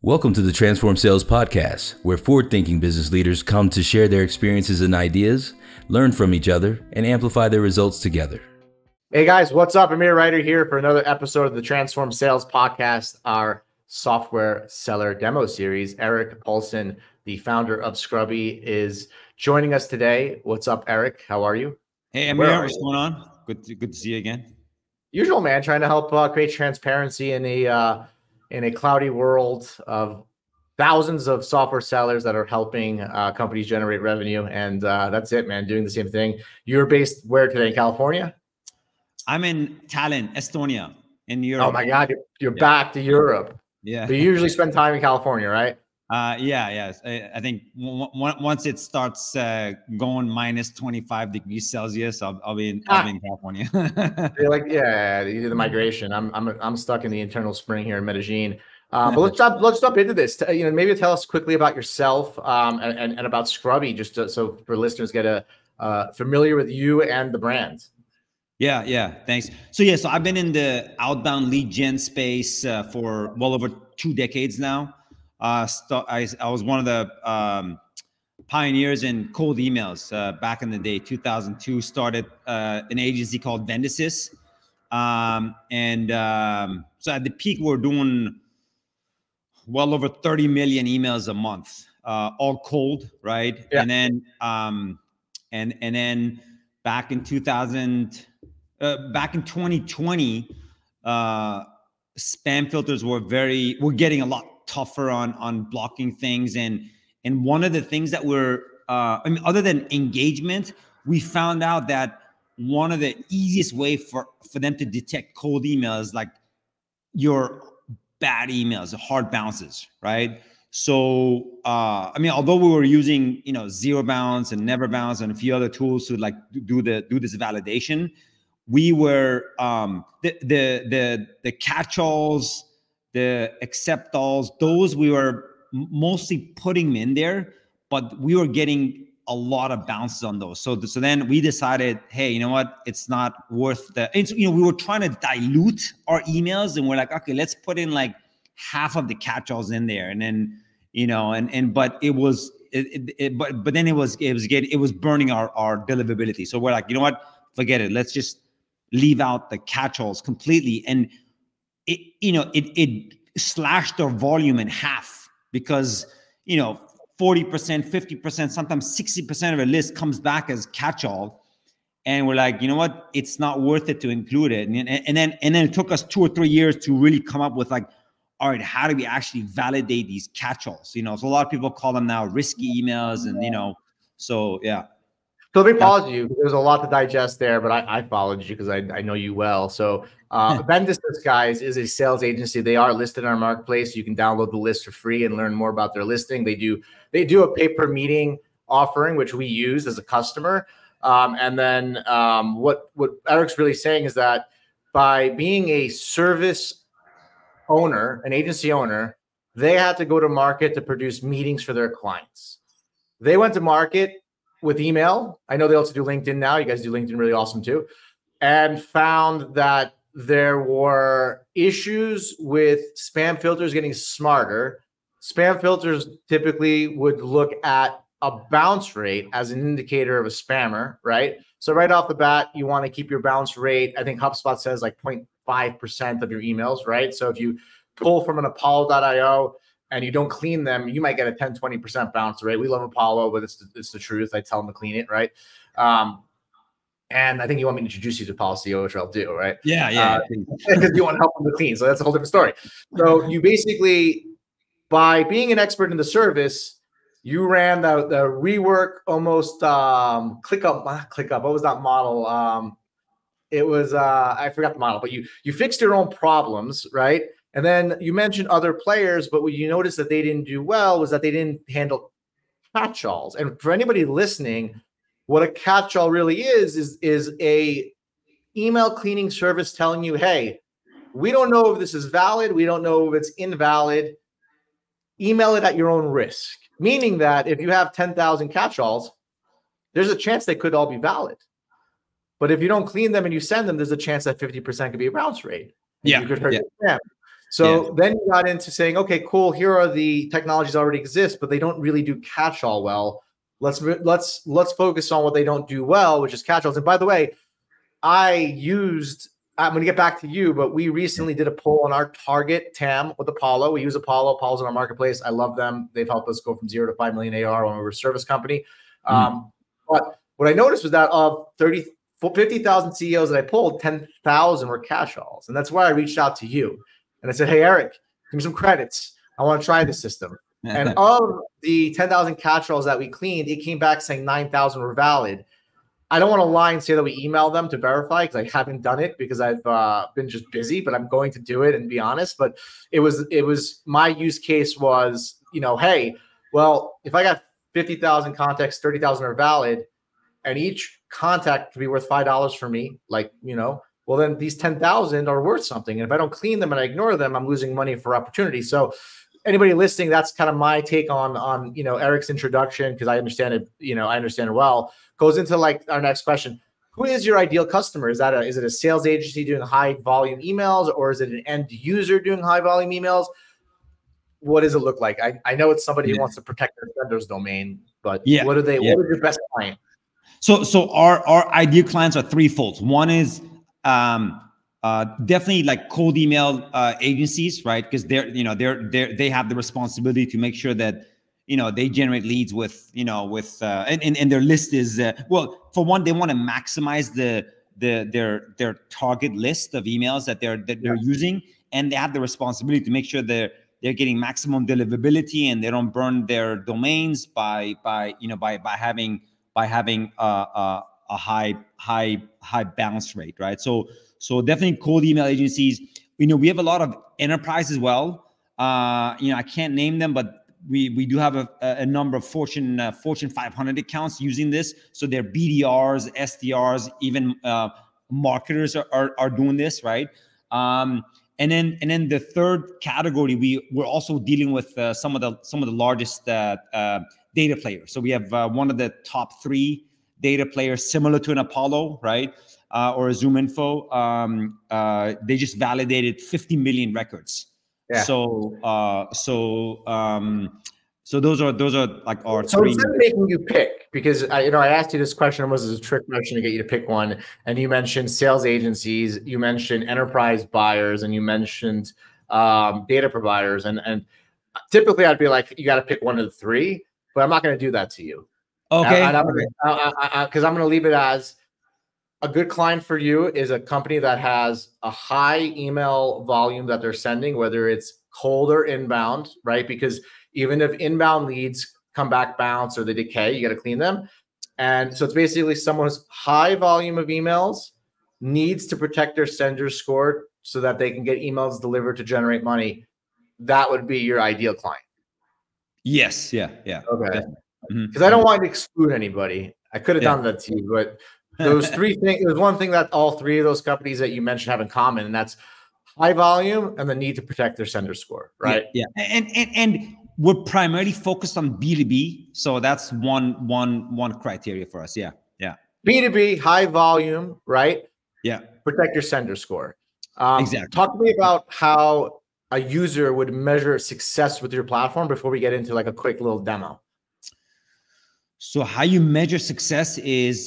Welcome to the Transform Sales Podcast, where forward-thinking business leaders come to share their experiences and ideas, learn from each other, and amplify their results together. Hey guys, what's up? Amir Ryder here for another episode of the Transform Sales Podcast, our software seller demo series. Eric Paulson, the founder of Scrubby, is joining us today. What's up, Eric? How are you? Hey, Amir, what's going on? Good to see you again. Usual, man. Trying to help create transparency in a cloudy world of thousands of software sellers that are helping companies generate revenue, and that's it, man. Doing the same thing. You're based where today? In California? I'm in Tallinn, Estonia, in Europe. Oh my God, you're back to Europe. Yeah. But you usually spend time in California, right? Yeah. I think once it starts going minus 25 degrees Celsius, I'll be in California. You're like, yeah, you do the migration. I'm stuck in the internal spring here in Medellin. But let's jump into this. Maybe tell us quickly about yourself and about Scrubby, just so for listeners get familiar with you and the brand. Yeah. Thanks. So I've been in the outbound lead gen space for well over 2 decades now. I was one of the pioneers in cold emails back in the day. 2002, started an agency called Vendasys. So at the peak, we're doing well over 30 million emails a month, all cold, right? Yeah. And then back in 2020, spam filters were getting a lot tougher on blocking things. And one of the things that other than engagement, we found out that one of the easiest way for them to detect cold emails, like your bad emails, hard bounces, right? So, although we were using, zero bounce and never bounce and a few other tools to like do this validation, we were the catch-alls, the accept-alls, those we were mostly putting them in there, but we were getting a lot of bounces on those. So then we decided, hey, you know what? It's not worth we were trying to dilute our emails, and we're like, okay, let's put in like half of the catch-alls in there, and then but it was burning our deliverability. So we're like, you know what? Forget it. Let's just leave out the catch-alls completely. And it slashed our volume in half because, 40%, 50%, sometimes 60% of a list comes back as catch-all. And we're like, you know what? It's not worth it to include it. And then it took us 2 or 3 years to really come up with like, all right, how do we actually validate these catch-alls? So a lot of people call them now risky emails, and so yeah. So let me pause you. There's a lot to digest there, but I followed you because I know you well. So Vendasys, guys, is a sales agency. They are listed in our marketplace. You can download the list for free and learn more about their listing. They do a pay-per-meeting offering, which we use as a customer. And then what Eric's really saying is that by being a service owner, an agency owner, they had to go to market to produce meetings for their clients. They went to market with email. I know they also do LinkedIn now. You guys do LinkedIn really awesome too. And found that there were issues with spam filters getting smarter. Spam filters typically would look at a bounce rate as an indicator of a spammer, right? So right off the bat, you want to keep your bounce rate. I think HubSpot says like 0.5% of your emails, right? So if you pull from an Apollo.io and you don't clean them, you might get a 10, 20% bounce rate. We love Apollo, but it's the truth. I tell them to clean it, right? And I think you want me to introduce you to Policy, which I'll do, right? Yeah. Because you want to help them to clean. So that's a whole different story. So you basically, by being an expert in the service, you ran the rework almost ClickUp. What was that model? It was I forgot the model, but you fixed your own problems, right? And then you mentioned other players, but what you noticed that they didn't do well was that they didn't handle catch-alls. And for anybody listening, what a catch-all really is a email cleaning service telling you, hey, we don't know if this is valid. We don't know if it's invalid. Email it at your own risk. Meaning that if you have 10,000 catch-alls, there's a chance they could all be valid. But if you don't clean them and you send them, there's a chance that 50% could be a bounce rate. You could hurt them. So then you got into saying, okay, cool. Here are the technologies that already exist, but they don't really do catch-all well. Let's focus on what they don't do well, which is catch-alls. And by the way, I'm going to get back to you, but we recently did a poll on our target TAM with Apollo. We use Apollo. Apollo's in our marketplace. I love them. They've helped us go from 0 to 5 million AR when we were a service company. But what I noticed was that of 50,000 CEOs that I polled, 10,000 were catch-alls. And that's why I reached out to you. And I said, hey, Eric, give me some credits. I want to try the system. And of the 10,000 catch-alls that we cleaned, it came back saying 9,000 were valid. I don't want to lie and say that we emailed them to verify because I haven't done it because I've been just busy, but I'm going to do it and be honest. But it was my use case was, hey, well, if I got 50,000 contacts, 30,000 are valid, and each contact could be worth $5 for me, well, then these 10,000 are worth something. And if I don't clean them and I ignore them, I'm losing money for opportunity. So anybody listening, that's kind of my take on Eric's introduction, because I understand it, I understand it well. Goes into our next question. Who is your ideal customer? Is it a sales agency doing high volume emails, or is it an end user doing high volume emails? What does it look like? I know it's somebody who wants to protect their vendor's domain, but what is your best client? So our ideal clients are threefold. One is definitely like cold email agencies, right? Because they have the responsibility to make sure that they generate leads with and their list is for one, they want to maximize their target list of emails that they're using, and they have the responsibility to make sure they're getting maximum deliverability and they don't burn their domains by having a high bounce rate, right? So definitely cold email agencies. We have a lot of enterprise as well. I can't name them, but we do have a number of Fortune 500 accounts using this. So they're BDRs, SDRs, even marketers are doing this, right? And then the third category, we're also dealing with some of the largest data players. So we have one of the top 3 data players, similar to an Apollo, right? Or a ZoomInfo. They just validated 50 million records. Yeah. So those are like our 3. So instead of making you pick, because I asked you this question almost as a trick question to get you to pick one, and you mentioned sales agencies, you mentioned enterprise buyers, and you mentioned data providers, and typically I'd be like, you got to pick one of the 3, but I'm not going to do that to you. Okay. Because I'm going to leave it as a good client for you is a company that has a high email volume that they're sending, whether it's cold or inbound, right? Because even if inbound leads come back bounce or they decay, you got to clean them. And so it's basically someone who's high volume of emails, needs to protect their sender score so that they can get emails delivered to generate money. That would be your ideal client. Yes. Yeah. Okay. Because I don't want to exclude anybody. I could have done that to you, but those 3 things, there's one thing that all 3 of those companies that you mentioned have in common, and that's high volume and the need to protect their sender score, right? Yeah. And we're primarily focused on B2B. So that's one criteria for us. Yeah. B2B, high volume, right? Yeah. Protect your sender score. Exactly. Talk to me about how a user would measure success with your platform before we get into like a quick little demo. So how you measure success is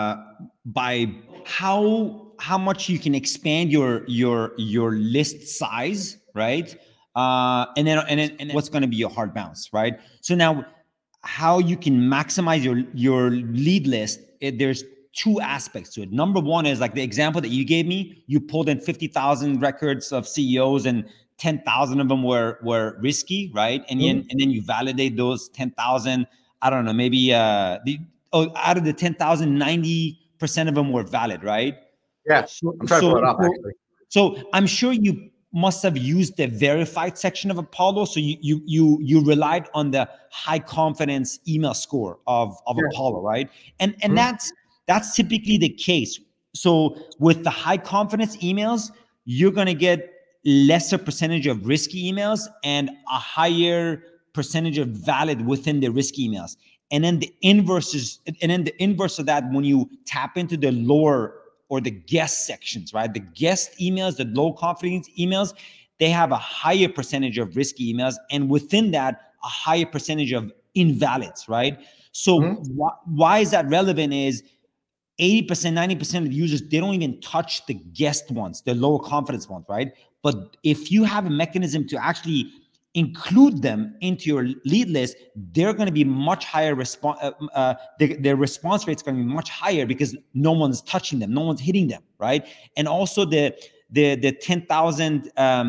by how much you can expand your list size, right? And then what's going to be your hard bounce, right? So now, how you can maximize your lead list? There's 2 aspects to it. Number one is like the example that you gave me. You pulled in 50,000 records of CEOs, and 10,000 of them were risky, right? And then you validate those 10,000. I don't know, maybe out of the 10,000, 90% of them were valid, right? Yeah, I'm trying to pull it up actually. So I'm sure you must have used the verified section of Apollo. So you relied on the high confidence email score of Apollo, right? And that's typically the case. So with the high confidence emails, you're gonna get lesser percentage of risky emails and a higher percentage of valid within the risky emails. And then the inverse of that, when you tap into the lower or the guest sections, right? The guest emails, the low confidence emails, they have a higher percentage of risky emails, and within that, a higher percentage of invalids, right? So why is that relevant is 80%, 90% of the users, they don't even touch the guest ones, the lower confidence ones, right? But if you have a mechanism to actually include them into your lead list, they're going to be much higher response. Their response rate is going to be much higher because no one's touching them, no one's hitting them, right? And also the 10,000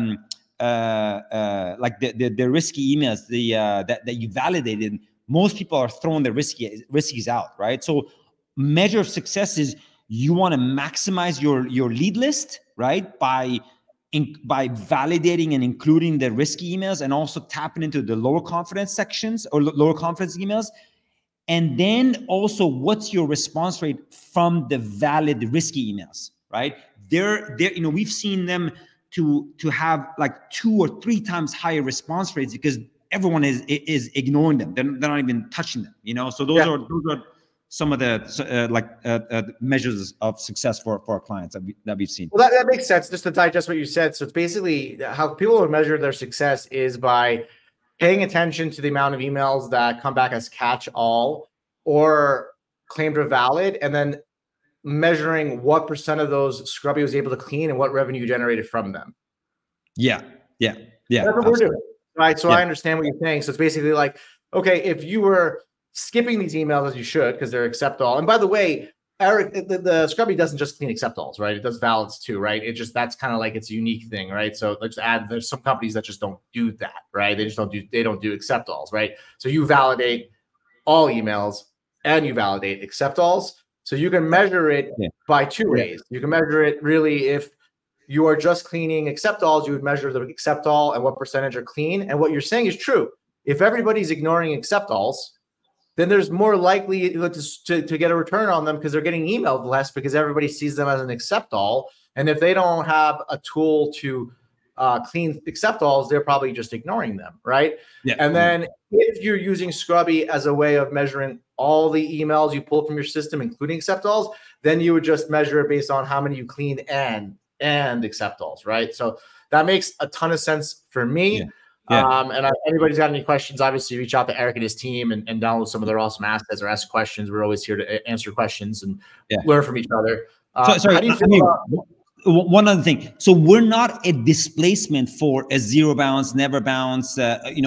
like the risky emails, that you validated. Most people are throwing the riskies out, right? So measure of success is you want to maximize your lead list, right? By validating and including the risky emails, and also tapping into the lower confidence sections or lower confidence emails. And then also, what's your response rate from the valid risky emails, right? They're we've seen them to have like 2 or 3 times higher response rates because everyone is ignoring them. They're not even touching them, So those are some of the measures of success for our clients that we've seen. Well, that makes sense. Just to digest what you said. So it's basically how people will measure their success is by paying attention to the amount of emails that come back as catch-all or claimed or valid, and then measuring what percent of those Scrubby was able to clean and what revenue generated from them. Yeah. That's what we're doing, right? So I understand what you're saying. So it's basically like, okay, if you were skipping these emails, as you should, because they're accept all. And by the way, Eric, the Scrubby doesn't just clean accept alls, right? It does valids too, right? That's kind of like its unique thing, right? So let's add, there's some companies that just don't do that, right? They don't do accept alls, right? So you validate all emails and you validate accept alls. So you can measure it by 2 ways. You can measure it really if you are just cleaning accept alls, you would measure the accept all and what percentage are clean. And what you're saying is true. If everybody's ignoring accept alls, then there's more likely to get a return on them because they're getting emailed less because everybody sees them as an accept all. And if they don't have a tool to clean accept alls, they're probably just ignoring them, right? Yeah. And then if you're using Scrubby as a way of measuring all the emails you pull from your system, including accept alls, then you would just measure it based on how many you clean and accept alls, right? So that makes a ton of sense for me. Yeah. And if anybody's got any questions, obviously reach out to Eric and his team and download some of their awesome assets or ask questions. We're always here to answer questions and learn from each other. Sorry, how do you feel one other thing. So we're not a displacement for a zero bounce, never bounce,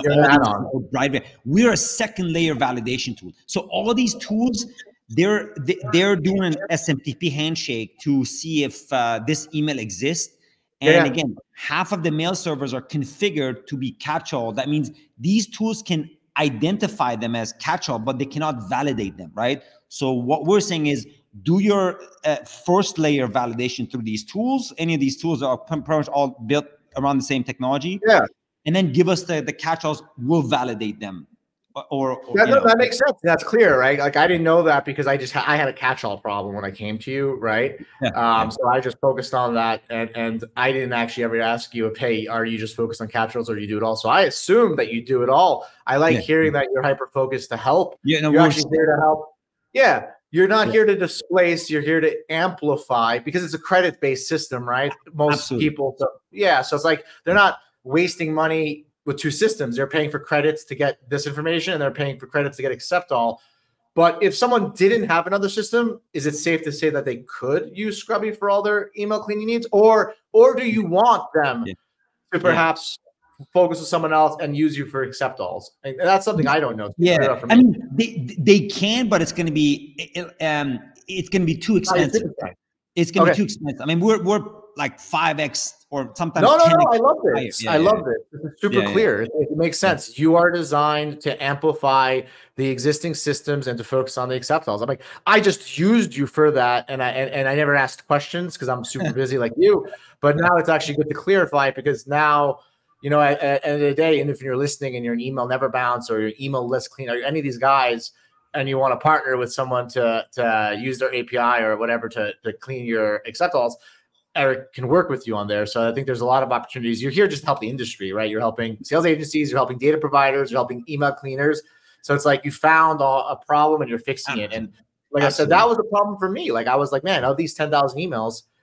we're a second layer validation tool. So all these tools, they're doing an SMTP handshake to see if this email exists. And again, half of the mail servers are configured to be catch-all. That means these tools can identify them as catch-all, but they cannot validate them, right? So what we're saying is do your first layer validation through these tools. Any of these tools are pretty much all built around the same technology. Yeah. And then give us the catch-alls, we'll validate them. That makes sense. That's clear, right? Like I didn't know that because I had a catch-all problem when I came to you, right? So I just focused on that, and I didn't actually ever ask you if, hey, are you just focused on catch-alls or do you do it all? So I assume that you do it all. I like hearing that you're hyper-focused to help. You're actually here to help. Yeah, you're not here to displace. You're here to amplify because it's a credit-based system, right? Most people. So it's like they're not wasting money with 2 systems. They're paying for credits to get this information and they're paying for credits to get accept all. But if someone didn't have another system, is it safe to say that they could use Scrubby for all their email cleaning needs? Or do you want them to perhaps focus with someone else and use you for accept alls? And that's something I don't know. I mean, they can, but it's going to be too expensive. It's going to be too expensive. I mean, we're like 5x or sometimes. No, I love this. I love this. This is super clear. It makes sense. You are designed to amplify the existing systems and to focus on the accept alls. I'm like, I just used you for that, and I never asked questions because I'm super busy like you. But now it's actually good to clarify because now, at the end of the day, and if you're listening and you're an email never bounce or your email list clean or any of these guys, and you want to partner with someone to use their API or whatever to clean your accept alls, Eric can work with you on there. So I think there's a lot of opportunities. You're here just to help the industry, right? You're helping sales agencies, you're helping data providers, you're helping email cleaners. So it's like you found a problem and you're fixing it. And like I said, that was a problem for me. Like I was like, man, of these 10,000 emails,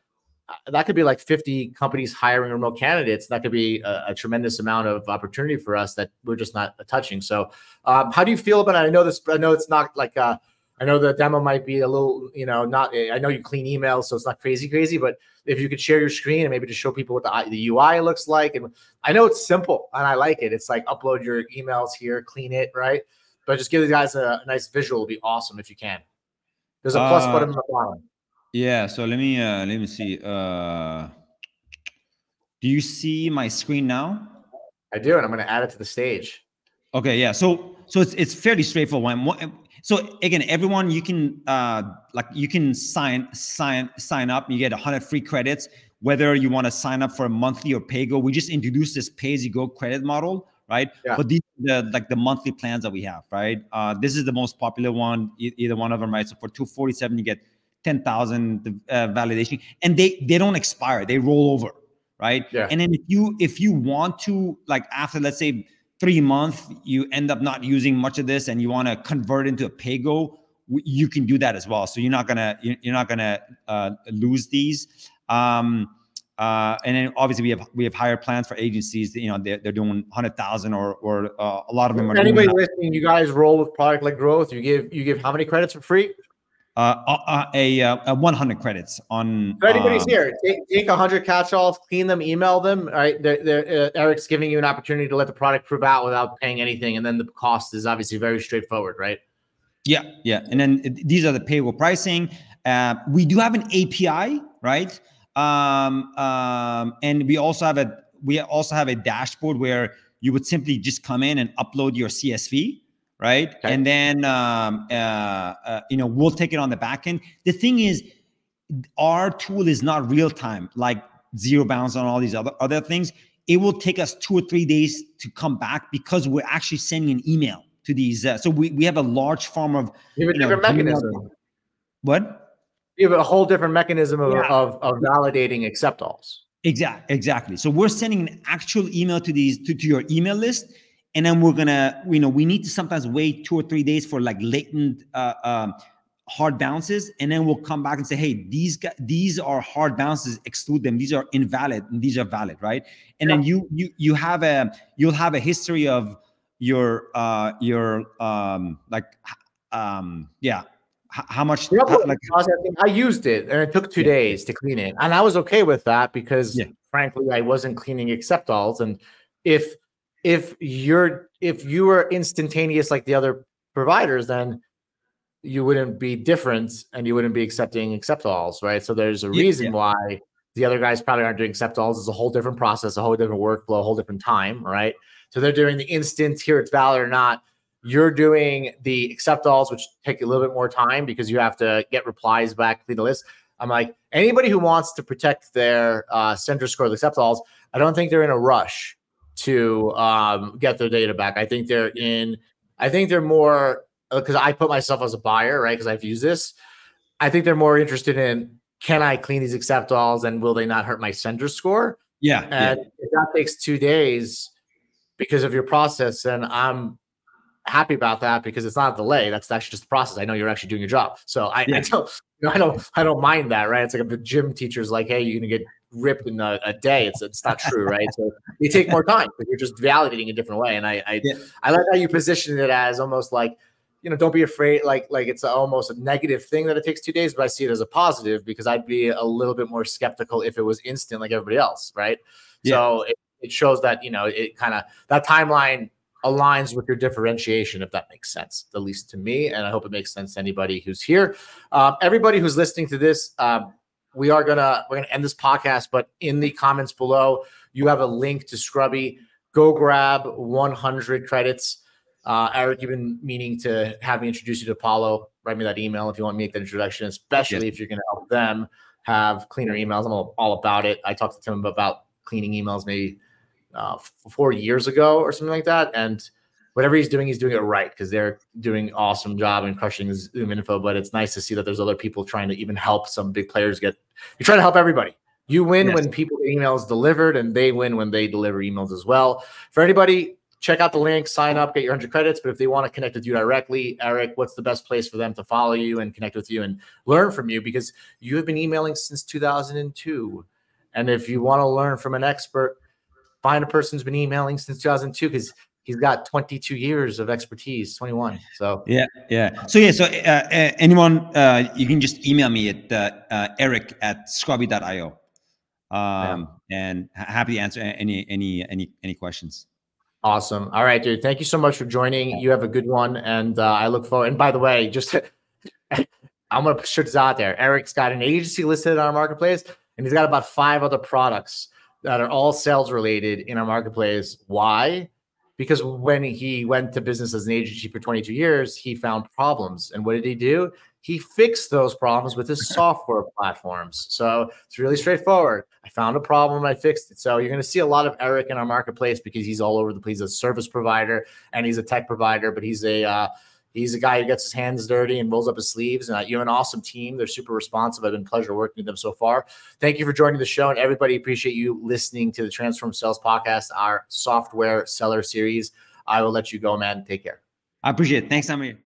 that could be like 50 companies hiring remote candidates. That could be a tremendous amount of opportunity for us that we're just not touching. So how do you feel about it? I know it's not like, I know the demo might be a little, not, I know you clean emails, so it's not crazy, but if you could share your screen and maybe just show people what the UI looks like. And I know it's simple and I like it. It's like upload your emails here, clean it, right? But just give the guys a nice visual would be awesome if you can. There's a plus button in the bottom. Yeah, so let me see. Do you see my screen now? I do, and I'm going to add it to the stage. Okay, yeah. So it's fairly straightforward. So again, everyone, you can you can sign up. You get 100 free credits. Whether you want to sign up for a monthly or pay go, we just introduced this pay as you go credit model, right? Yeah. But these are the monthly plans that we have, right? This is the most popular one, either one of them, right? So for $247, you get 10,000 validation, and they don't expire; they roll over, right? Yeah. And then if you want to, like, after, let's say, 3 months, you end up not using much of this and you want to convert into a pay go, you can do that as well. So you're not gonna lose these. And then obviously we have higher plans for agencies. They're doing 100,000 or a lot of them are. Anybody listening, you guys roll with product-led growth. You give how many credits for free? 100 credits on. So anybody's here, take 100 catch-alls, clean them, email them. All right, Eric's giving you an opportunity to let the product prove out without paying anything, and then the cost is obviously very straightforward, right? Yeah. And then these are the payable pricing. We do have an API, right? And we also have a dashboard where you would simply just come in and upload your CSV. Right. Okay. And then, we'll take it on the back end. The thing is, our tool is not real time, like Zero Bounce on all these other things. It will take us 2 or 3 days to come back because we're actually sending an email to these. So we have a large form of different mechanism. What? You have a whole different mechanism of validating accept-alls. Exactly. So we're sending an actual email to your email list. And then we're gonna, we need to sometimes wait 2 or 3 days for like latent hard bounces, and then we'll come back and say, hey, these are hard bounces, exclude them. These are invalid, and these are valid, right? And then you'll have a history of your how much. I used it, and it took 2 days to clean it, and I was okay with that because, frankly, I wasn't cleaning accept-alls, and if you were instantaneous like the other providers, then you wouldn't be different and you wouldn't be accepting accept-alls, right? So there's a reason why the other guys probably aren't doing accept-alls. It's a whole different process, a whole different workflow, a whole different time, right? So they're doing the instant, here it's valid or not. You're doing the accept-alls, which take a little bit more time because you have to get replies back to the list. I'm like, anybody who wants to protect their sender score, the accept-alls, I don't think they're in a rush to get their data back. I think they're more, because I put myself as a buyer, right? Because I've used this. I think they're more interested in, can I clean these accept-alls and will they not hurt my sender score? Yeah. And if that takes 2 days because of your process, then I'm happy about that because it's not a delay. That's actually just the process. I know you're actually doing your job. So I don't mind that, right? It's like if the gym teacher's like, hey, you're gonna get ripped in a day. It's not true, right? So you take more time, but you're just validating a different way. And I like how you position it as almost like, don't be afraid, like it's almost a negative thing that it takes 2 days, but I see it as a positive because I'd be a little bit more skeptical if it was instant like everybody else, right? So it shows that, it kind of, that timeline aligns with your differentiation, if that makes sense, at least to me. And I hope it makes sense to anybody who's here. Everybody who's listening to this, we're gonna end this podcast, but in the comments below, you have a link to Scrubby. Go grab 100 credits. Eric, you've been meaning to have me introduce you to Apollo. Write me that email if you want me to make that introduction, especially if you're going to help them have cleaner emails. I'm all about it. I talked to Tim about cleaning emails maybe 4 years ago or something like that. And whatever he's doing it right because they're doing an awesome job and crushing ZoomInfo. But it's nice to see that there's other people trying to even help some big players you're trying to help everybody. You win when people get emails delivered, and they win when they deliver emails as well. For anybody, check out the link, sign up, get your 100 credits. But if they want to connect with you directly, Eric, what's the best place for them to follow you and connect with you and learn from you? Because you have been emailing since 2002. And if you want to learn from an expert, find a person who's been emailing since 2002, because he's got 22 years of expertise, 21. So So anyone, you can just email me at eric@scrubby.io. And happy to answer any questions. Awesome. All right, dude. Thank you so much for joining. You have a good one. And I look forward. And by the way, I'm going to put this out there. Eric's got an agency listed in our marketplace, and he's got about 5 other products that are all sales related in our marketplace. Why? Because when he went to business as an agency for 22 years, he found problems. And what did he do? He fixed those problems with his software platforms. So it's really straightforward. I found a problem, I fixed it. So you're going to see a lot of Eric in our marketplace because he's all over the place. He's a service provider and he's a tech provider, but he's a guy who gets his hands dirty and rolls up his sleeves. And you have an awesome team. They're super responsive. I've been a pleasure working with them so far. Thank you for joining the show. And everybody, appreciate you listening to the Transform Sales Podcast, our software seller series. I will let you go, man. Take care. I appreciate it. Thanks, Amir.